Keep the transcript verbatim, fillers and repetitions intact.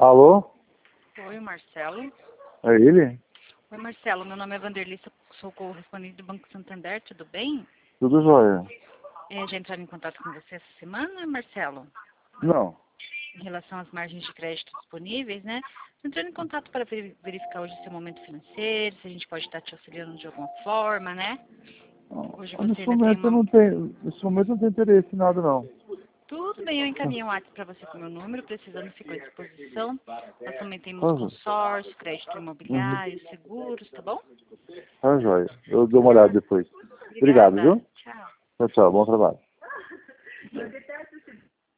Alô? Oi, Marcelo. É ele? Oi, Marcelo. Meu nome é Vanderlei, sou- sou correspondente do Banco Santander, tudo bem? Tudo jóia? É, já entraram em contato com você essa semana, Marcelo? Não. Em relação às margens de crédito disponíveis, né? Tô entrando em contato para veri- verificar hoje seu momento financeiro, se a gente pode estar te auxiliando de alguma forma, né? Hoje Ah, você Nesse ainda tem momento eu uma... não tenho. Nesse momento eu não tenho interesse em nada não. Tudo bem, eu encaminhei um WhatsApp para você com o meu número, precisando ficar à disposição. Nós também temos Tá, jó- consórcio, crédito uhum. imobiliário, seguros, tá bom? Tá jóia. Eu dou uma olhada Obrigada. depois. Obrigado, Obrigada. viu? Tchau. Tchau, tchau. Bom trabalho.